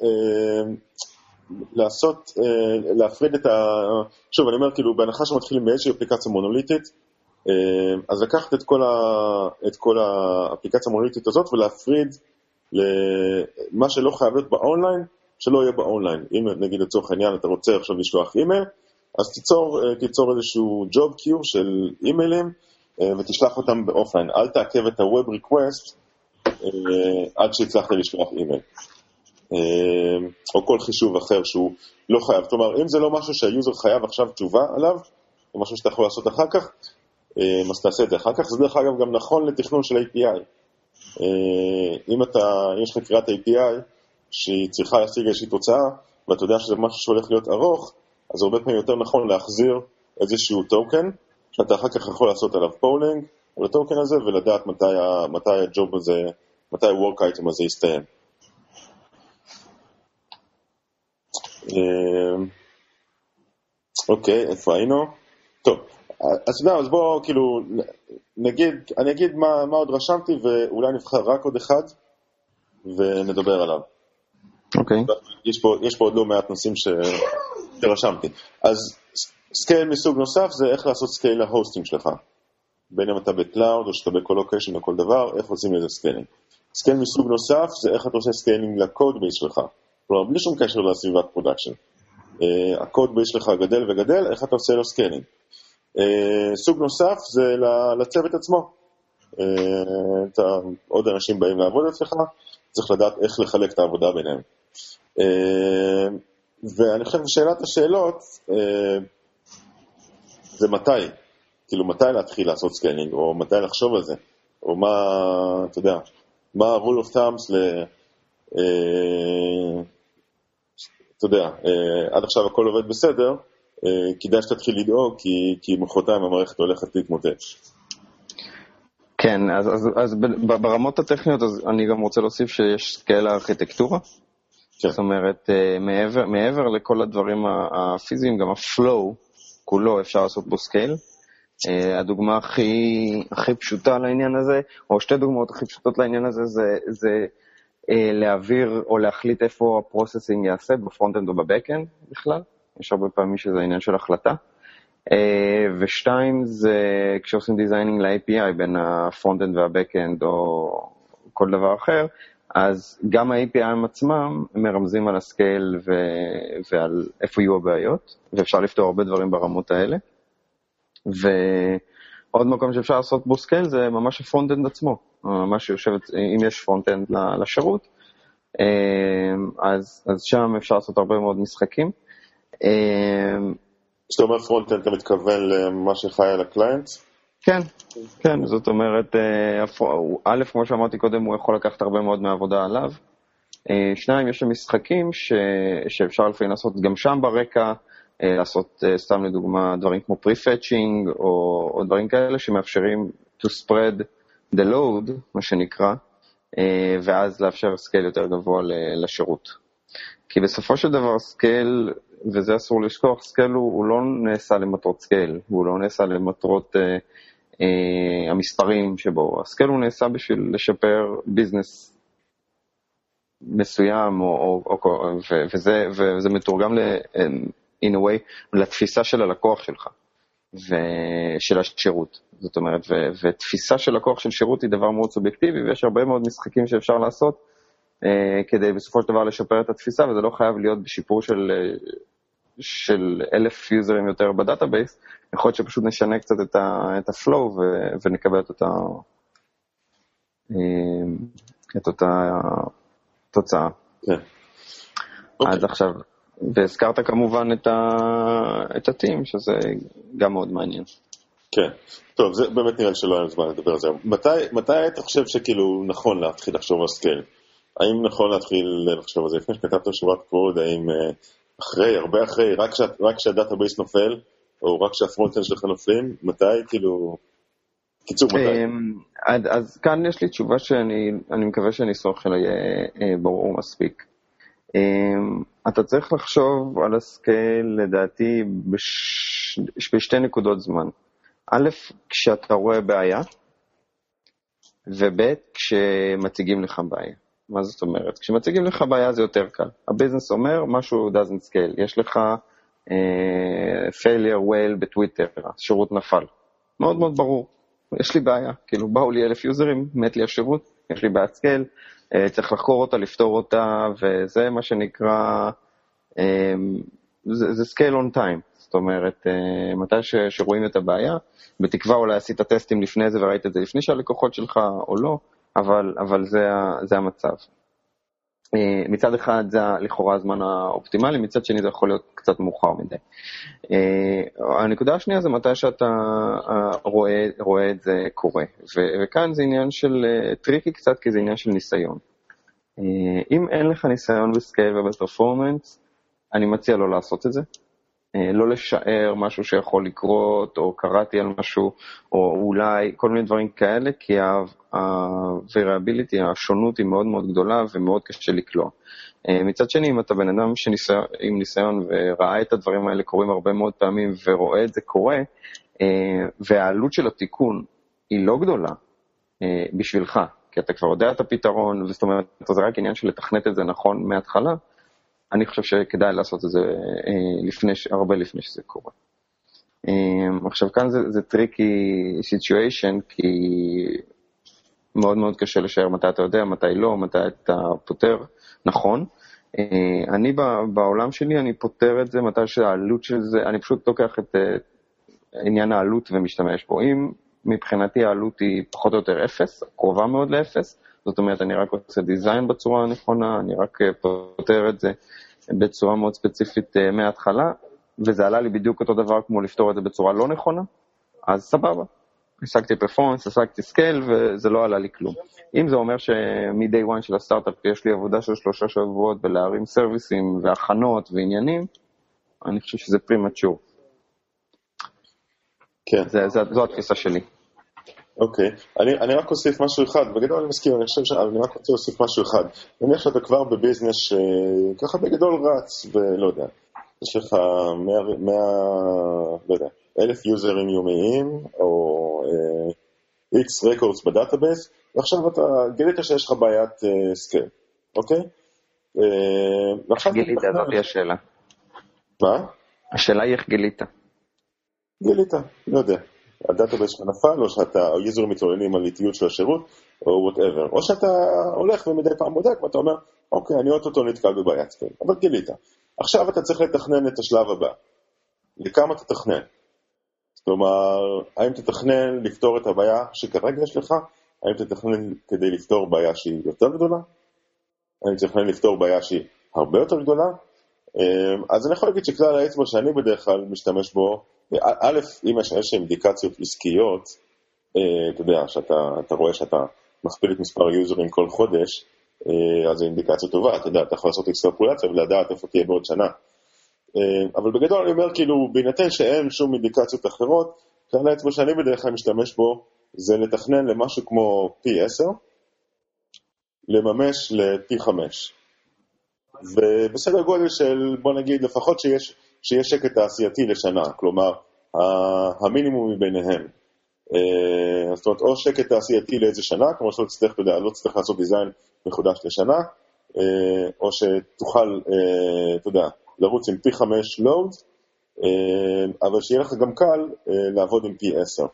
לעשות, להפריד את ה... שוב, אני אומר, כאילו, בהנחה שמתחילים באיזושהי אפליקציה מונוליטית, אז לקחת את כל, ה... את כל האפליקציה המונוליטית הזאת ולהפריד למה שלא חייב להיות באונליין, שלא יהיה באונליין. אם נגיד לצורך העניין אתה רוצה עכשיו לשלוח אימייל, אז תיצור, תיצור איזשהו job queue של אימיילים, ותשלח אותם באופליין. אל תעכב את ה-web request עד שהצלחת לשלוח אימייל. או כל חישוב אחר שהוא לא חייב. כלומר, אם זה לא משהו שהיוזר חייב עכשיו תשובה עליו, או משהו שאתה יכול לעשות אחר כך, אז תעשה את זה אחר כך. זה דרך אגב גם נכון לתכנון של איי פי איי. אם אתה, יש לך קריאת איי פי איי שהיא צריכה להשיג איזושהי תוצאה, ואתה יודע שזה משהו שהולך להיות ארוך, אז הרבה פעמים יותר נכון להחזיר איזשהו טוקן, שאתה אחר כך יכול לעשות עליו פולינג, על הטוקן הזה, ולדעת מתי, מתי הג'וב הזה, מתי ה-work item הזה יסתיים. אוקיי, איפה היינו? טוב, אז יודע, אז בואו כאילו, נגיד, אני אגיד מה, מה עוד רשמתי, ואולי נבחר רק עוד אחד, ונדבר עליו. אוקיי. יש פה, יש פה עוד לא מעט נושאים ש... שרשמתי. אז סקייל מסוג נוסף זה איך לעשות סקייל להוסטינג שלך. בין אם אתה בקלאוד או שאתה בקולוקיישן או כל דבר, איך עושים לזה סקיילינג. סקייל מסוג נוסף זה איך אתה עושה סקיילינג לקוד בייס שלך. כלומר, בלי שום קשר לסביבת פרודקשן. Uh, הקוד בייס שלך גדל וגדל, איך אתה עושה לו סקיילינג. Uh, סוג נוסף זה לצוות עצמו. Uh, אתה, עוד אנשים באים לעבוד אצלך, צריך לדעת איך לחלק את העבודה ביניהם. Uh, ואני חושב שאלת השאלות, uh, זה מתי. כאילו, מתי להתחיל לעשות סקיילינג, או מתי לחשוב על זה, או מה, אתה יודע, מה ה-rule of thumbs ל... אתה יודע, עד עכשיו הכל עובד בסדר, כדאי שתתחיל לדאוג, כי, כי מחרתיים המערכת הולכת להתמוטט. כן, אז, אז, אז ברמות הטכניות, אז אני גם רוצה להוסיף שיש סקייל הארכיטקטורה. כן. זאת אומרת, מעבר, מעבר לכל הדברים הפיזיים, גם הפלואו, כולו אפשר לעשות בו סקייל. הדוגמה הכי, הכי פשוטה לעניין הזה, או שתי דוגמאות הכי פשוטות לעניין הזה, זה, זה להעביר או להחליט איפה הפרוססינג יעשה, בפרונט-אנד או בבק-אנד בכלל. יש הרבה פעמים שזה עניין של החלטה. ושתיים זה כשעושים דיזיינינג ל-איי פי איי בין הפרונט-אנד והבק-אנד או כל דבר אחר, אז גם ה-איי פי איי עצמם מרמזים על הסקייל ו- ועל איפה יהיו הבעיות, ואפשר לפתור הרבה דברים ברמות האלה. ועוד מקום שאפשר לעשות בו סקייל זה ממש הפרונט-אנד עצמו, ממש יושבת, אם יש פרונט-אנד לשירות, אז, אז שם אפשר לעשות הרבה מאוד משחקים. כשאתה אומר פרונט-אנד, אתה מתכוון למה שחי על הקליינט? כן, כן, זאת אומרת, א', כמו שאמרתי קודם, הוא יכול לקחת הרבה מאוד מהעבודה עליו. שניים, יש שם משחקים ש... שאפשר לפעמים לעשות גם שם ברקע, לעשות סתם לדוגמה דברים כמו pre-fetching או, או דברים כאלה שמאפשרים to spread the load, מה שנקרא, ואז לאפשר סקייל יותר גבוה לשירות. כי בסופו של דבר סקייל, וזה אסור לשכוח, סקייל הוא, הוא לא נעשה למטרות סקייל, הוא לא נעשה למטרות אה, אה, המספרים שבו. הסקייל הוא נעשה בשביל לשפר ביזנס מסוים, או, או, או, ו, וזה, וזה מתורגם ל, in a way, לתפיסה של הלקוח שלך, ושל השירות. זאת אומרת, ו, ותפיסה של לקוח של שירות היא דבר מאוד סובייקטיבי, ויש הרבה מאוד משחקים שאפשר לעשות, כדי בסופו של דבר לשפר את התפיסה, וזה לא חייב להיות בשיפור של, של אלף יוזרים יותר בדאטאבייס, יכול להיות שפשוט נשנה קצת את, ה, את הפלואו ו, ונקבל את אותה, את אותה תוצאה. כן. אז עכשיו, והזכרת כמובן את, ה, את הטים, שזה גם מאוד מעניין. כן, טוב, זה באמת נראה שלא היה זמן לדבר על זה. מתי, מתי אתה חושב שכאילו נכון להתחיל לחשוב על סקייל? האם נכון להתחיל לחשוב על זה לפני שכתבת שורת קוד, האם אחרי, הרבה אחרי, רק, שה, רק שהדאטאבייס נופל, או רק שהפרונט-אנד שלך נופלים, מתי כאילו, קיצור מתי? אז, אז כאן יש לי תשובה שאני אני מקווה שהניסוח שלה יהיה ברור מספיק. אתה צריך לחשוב על הסקייל לדעתי בש... בשתי נקודות זמן. א', כשאתה רואה בעיה, וב', כשמציגים לך בעיה. מה זאת אומרת? כשמציגים לך בעיה זה יותר קל. הביזנס אומר משהו doesn't scale. יש לך uh, failure whale בטוויטר, השירות נפל. מאוד מאוד ברור. יש לי בעיה. כאילו באו לי אלף יוזרים, מת לי השירות, יש לי בעיית סקייל, uh, צריך לחקור אותה, לפתור אותה, וזה מה שנקרא, um, זה, זה scale on time. זאת אומרת, uh, מתי ש, שרואים את הבעיה, בתקווה אולי עשית טסטים לפני זה וראית את זה לפני שהלקוחות שלך או לא, אבל, אבל זה, זה המצב. מצד אחד זה לכאורה הזמן האופטימלי, מצד שני זה יכול להיות קצת מאוחר מדי. הנקודה השנייה זה מתי שאתה רואה, רואה את זה קורה. ו- וכאן זה עניין של טריקי קצת, כי זה עניין של ניסיון. אם אין לך ניסיון בסקייל ובפרפורמנס, אני מציע לא לעשות את זה. לא לשער משהו שיכול לקרות, או קראתי על משהו, או אולי כל מיני דברים כאלה, כי ה-variability, השונות היא מאוד מאוד גדולה, ומאוד קשה לקלוע. מצד שני, אם אתה בן אדם שניסיון, עם ניסיון, וראה את הדברים האלה קורים הרבה מאוד פעמים, ורואה את זה קורה, והעלות של התיקון היא לא גדולה בשבילך, כי אתה כבר יודע את הפתרון, וזאת אומרת, זה רק עניין של לתכנת את זה נכון מההתחלה, אני חושב שכדאי לעשות את זה לפני, הרבה לפני שזה קורה. עכשיו כאן זה, זה טריקי סיטואשן, כי מאוד מאוד קשה לשער מתי אתה יודע, מתי לא, מתי אתה פותר, נכון. אני בעולם שלי, אני פותר את זה מתי שהעלות של זה, אני פשוט לוקח את עניין העלות ומשתמש בו. אם מבחינתי העלות היא פחות או יותר אפס, קרובה מאוד לאפס, זאת אומרת, אני רק עושה דיזיין בצורה הנכונה, אני רק פותר את זה בצורה מאוד ספציפית מההתחלה, וזה עלה לי בדיוק אותו דבר כמו לפתור את זה בצורה לא נכונה, אז סבבה. השגתי פרפורמנס, השגתי סקייל, וזה לא עלה לי כלום. אם זה אומר שמ-day one של הסטארט-אפ יש לי עבודה של שלושה שבועות בלהרים סרוויסים והכנות ועניינים, אני חושב שזה פרימצ'ור. כן. זה, זה, זו התפיסה שלי. אוקיי, אני, אני רק אוסיף משהו אחד, בגדול אני מסכים, אני חושב שאני רק רוצה להוסיף משהו אחד. נניח שאתה כבר בביזנס שככה בגדול רץ, ולא יודע, יש לך מאה, מאה, לא יודע, אלף יוזרים יומיים, או איקס רקורדס בדאטאבייס, ועכשיו אתה גילית שיש לך בעיית uh, סקייל, אוקיי? איך גילית? זאת היא השאלה. מה? השאלה היא איך גילית. גילית, לא יודע. הדאטאבייס שלך נפל, או שאתה, או יוזרים מתלוננים על איטיות של השירות, או whatever. או שאתה הולך ומדי פעם בודק, ואתה אומר, אוקיי, אני אוטוטו נתקל בבעיית סקייל. אבל גילית. עכשיו אתה צריך לתכנן את השלב הבא. לכמה תתכנן? כלומר, האם תתכנן לפתור את הבעיה שכרגע יש לך? האם תתכנן כדי לפתור בעיה שהיא יותר גדולה? האם תתכנן לפתור בעיה שהיא הרבה יותר גדולה? אז אני יכול להגיד שכלל האצבע שאני בדרך כלל משתמש בו, א', אם יש איזושהי אינדיקציות עסקיות, אתה יודע, שאתה רואה שאתה מכפיל את מספר היוזרים כל חודש, אז זו אינדיקציה טובה, אתה יודע, אתה יכול לעשות אקסטרפולציה ולדעת איפה תהיה בעוד שנה. אבל בגדול אני אומר, כאילו, בהינתן שאין שום אינדיקציות אחרות, כלל האצבע שאני בדרך כלל משתמש בו, זה לתכנן למשהו כמו פי עשר, לממש לפי חמש. ובסדר גודל של, בוא נגיד, לפחות שיש, שיש שקט תעשייתי לשנה, כלומר, המינימום מביניהם. זאת אומרת, או שקט תעשייתי לאיזה שנה, כמו שלא תצטרך, אתה יודע, לא תצטרך לעשות דיזיין מחודש לשנה, או שתוכל, אתה יודע, לרוץ עם פי חמש לואוד, אבל שיהיה לך גם קל לעבוד עם פי עשר.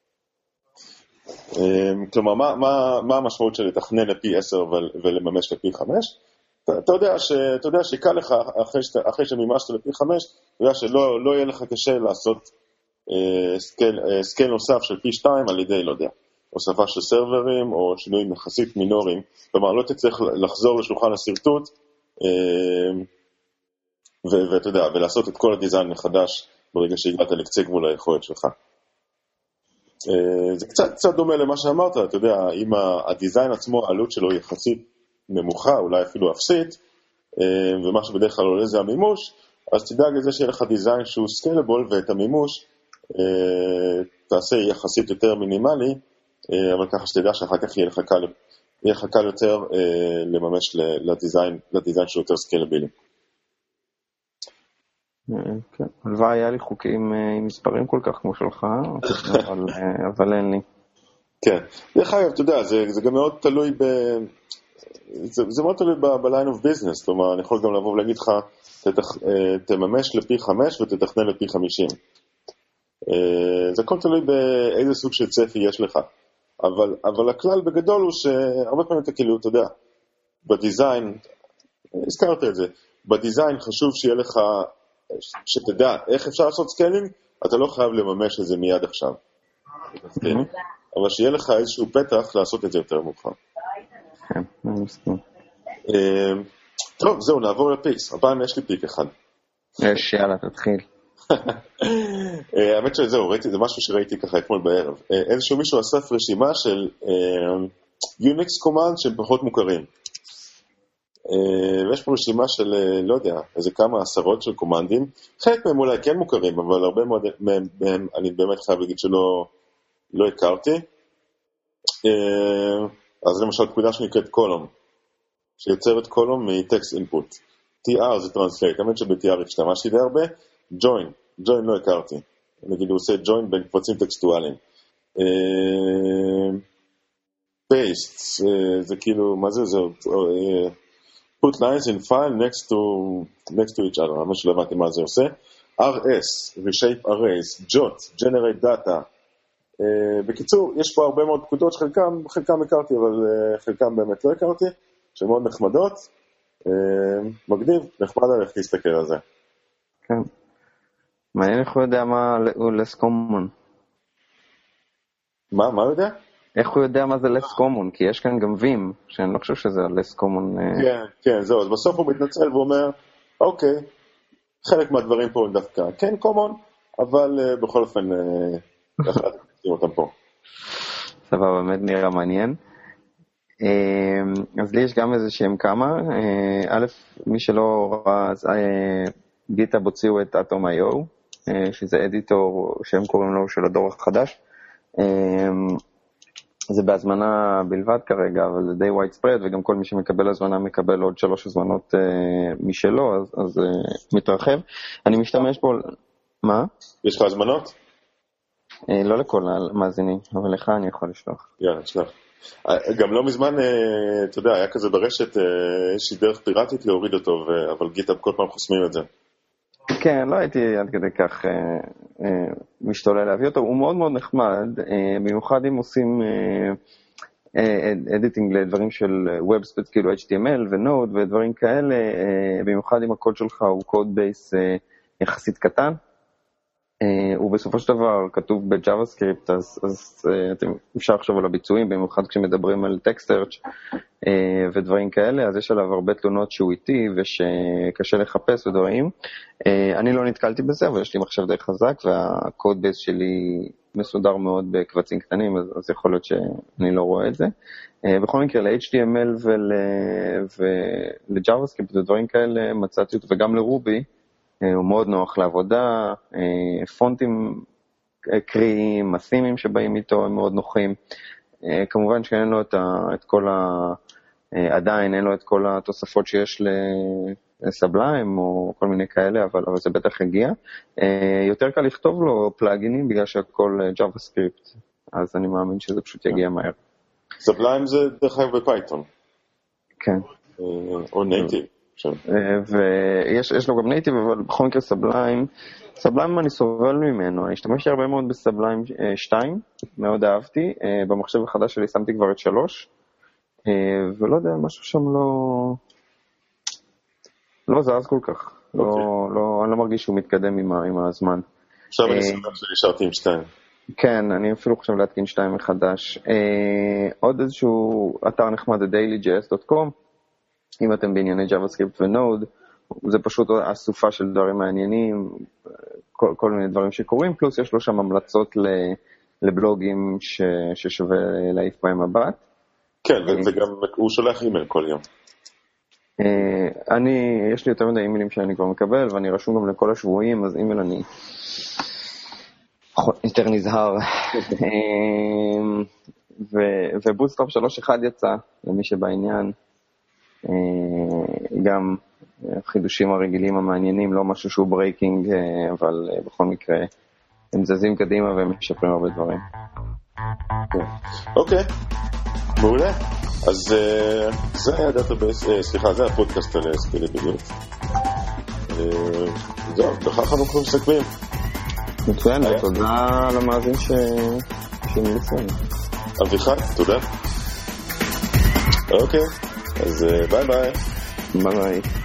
כלומר, מה, מה, מה המשמעות של לתכנן לפי עשר ולממש לפי חמש? אתה, אתה יודע ש, אתה יודע שקל לך, אחרי, אחרי שמימשת לפי חמש, אתה יודע שלא, לא יהיה לך קשה לעשות אה, סקייל, אה, סקייל נוסף של פי שתיים על ידי, לא יודע, הוספה של סרברים או שינויים יחסית מינוריים. כלומר, לא תצטרך לחזור לשולחן הסרטוט, אה, ו- ואתה יודע, ולעשות את כל הדיזיין מחדש ברגע שהגעת לקצה גבול היכולת שלך. זה קצת, קצת דומה למה שאמרת, אתה יודע, אם הדיזיין עצמו, העלות שלו יחסית נמוכה, אולי אפילו אפסית, ומה שבדרך כלל עולה זה המימוש, אז תדאג לזה שיהיה לך דיזיין שהוא סקיילבול, ואת המימוש תעשה יחסית יותר מינימלי, אבל ככה שתדע שאחר כך יהיה לך קל, יהיה לך קל יותר לממש לדיזיין, לדיזיין שהוא יותר סקיילבילי. כן, הלוואי היה לי חוקים עם מספרים כל כך כמו שלך, אבל אין לי. כן, דרך אגב, אתה יודע, זה גם מאוד תלוי ב... זה מאוד תלוי ב-line of business, כלומר, אני יכול גם לבוא ולהגיד לך, תממש לפי חמש ותתכנן לפי חמישים. זה הכל תלוי באיזה סוג של צפי יש לך. אבל הכלל בגדול הוא שהרבה פעמים אתה כאילו, אתה יודע, בדיזיין, הזכרת את זה, בדיזיין חשוב שיהיה לך, שתדע איך אפשר לעשות סקיילינג, אתה לא חייב לממש את זה מיד עכשיו. אבל שיהיה לך איזשהו פתח לעשות את זה יותר מאוחר. כן, אני מסכים. טוב, זהו, נעבור לפיקס. הפעם יש לי פיק אחד. יש, יאללה, תתחיל. האמת שזהו, ראיתי, זה משהו שראיתי ככה אתמול בערב. איזשהו מישהו אסף רשימה של יוניקס קומנד שהם פחות מוכרים. ויש פה רשימה של, לא יודע, איזה כמה עשרות של קומנדים. חלק מהם אולי כן מוכרים, אבל הרבה מאוד מהם אני באמת חייב להגיד שלא לא הכרתי. אז למשל פקודה שנקראת קולום, שיוצרת קולום מטקסט אינפוט. טי אר זה טרנסלייט, האמת שב-טי אר השתמשתי די הרבה. ג'וין, ג'וין לא הכרתי. נגיד הוא עושה ג'וין בין קבצים טקסטואליים. פייסט, זה כאילו, מה זה זה? put lines in file next to next to each other, ממש לא הבנתי מה זה עושה. אר אס, reshape arrays, jot, generate data. בקיצור, יש פה הרבה מאוד פקודות שחלקם, חלקם הכרתי, אבל חלקם באמת לא הכרתי, שמאוד נחמדות. מגניב, נחמד עליך להסתכל על זה. כן. מעניין איך הוא יודע מה הוא less common. מה, מה הוא יודע? איך הוא יודע מה זה less common? כי יש כאן גם וים, שאני לא חושב שזה less common. כן, כן, זהו. אז בסוף הוא מתנצל ואומר, אוקיי, חלק מהדברים פה הם דווקא כן common, אבל בכל אופן, ככה תקדים אותם פה. סבבה, באמת נראה מעניין. אז לי יש גם איזה שהם כמה. א', מי שלא ראה, אז גיטאב הוציאו את אטום איי או, שזה אדיטור שהם קוראים לו של הדור החדש. זה בהזמנה בלבד כרגע, אבל זה די widespread, וגם כל מי שמקבל הזמנה מקבל עוד שלוש הזמנות משלו, אז, אז מתרחב. אני משתמש פה... מה? יש לך הזמנות? לא לכל המאזינים, אבל לך אני יכול לשלוח. יאללה, שלח. גם לא מזמן, אתה יודע, היה כזה ברשת, איזושהי דרך פיראטית להוריד אותו, אבל גיטאב כל פעם חוסמים את זה. כן, לא הייתי עד כדי כך משתולל להביא אותו, הוא מאוד מאוד נחמד, במיוחד אם עושים אדיטינג לדברים של WebSpec, כאילו H T M L ו-Node ודברים כאלה, במיוחד אם הקוד שלך הוא קוד בייס יחסית קטן, הוא בסופו של דבר כתוב ב-JavaScript, אז, אז אתם אפשר לחשוב על הביצועים, במיוחד כשמדברים על Text Search ודברים כאלה, אז יש עליו הרבה תלונות שהוא איטי ושקשה לחפש ודברים. אני לא נתקלתי בזה, אבל יש לי מחשב די חזק, והקוד בייס שלי מסודר מאוד בקבצים קטנים, אז, אז יכול להיות שאני לא רואה את זה. בכל מקרה, ל-H T M L ול-JavaScript ודברים כאלה מצאתי אותו, וגם לרובי, הוא מאוד נוח לעבודה, פונטים קריאים, מת'ימים שבאים איתו הם מאוד נוחים. כמובן שאין לו את, ה, את כל ה... עדיין אין לו את כל התוספות שיש לסבליים או כל מיני כאלה, אבל, אבל זה בטח הגיע. יותר קל לכתוב לו פלאגינים בגלל שהכל JavaScript, אז אני מאמין שזה פשוט יגיע מהר. סבליים זה דרך אגב בפייתון. כן. או נייטיב. ויש לו גם נייטיב, אבל בכל מקרה סבליים, סבליים אני סובל ממנו, אני השתמשתי הרבה מאוד בסבליים שתיים, מאוד אהבתי, במחשב החדש שלי שמתי כבר את שלוש, ולא יודע, משהו שם לא, לא זז כל כך, לא, לא, אני לא מרגיש שהוא מתקדם עם הזמן. עכשיו אני שמח שנשארתי עם שתיים. כן, אני אפילו חושב להתקין שתיים מחדש. עוד איזשהו אתר נחמד, דיילי ג'י אס דוט קום, אם אתם בענייני JavaScript ו-Node, זה פשוט אסופה של דברים מעניינים, כל, כל מיני דברים שקורים, פלוס יש לו שם המלצות לבלוגים ש, ששווה להעיף בהם מבט. כן, וגם הוא שולח אימייל כל יום. אני, יש לי יותר מדי אימיילים שאני כבר מקבל, ואני רשום גם לכל השבועים, אז אימייל אני יותר נזהר. ובוטסטראפ שלוש נקודה אחת יצא, למי שבעניין, גם חידושים הרגילים המעניינים, לא משהו שהוא ברייקינג, אבל בכל מקרה הם זזים קדימה והם משפרים הרבה דברים. אוקיי, מעולה. אז זה היה דאטאבייס, סליחה, זה הפודקאסט על סקלביליטי. זהו, בכך אנחנו מסכמים. מצוין, תודה למאזין שנמצאים. אביחי, תודה. אוקיי, אז ביי ביי. ביי ביי.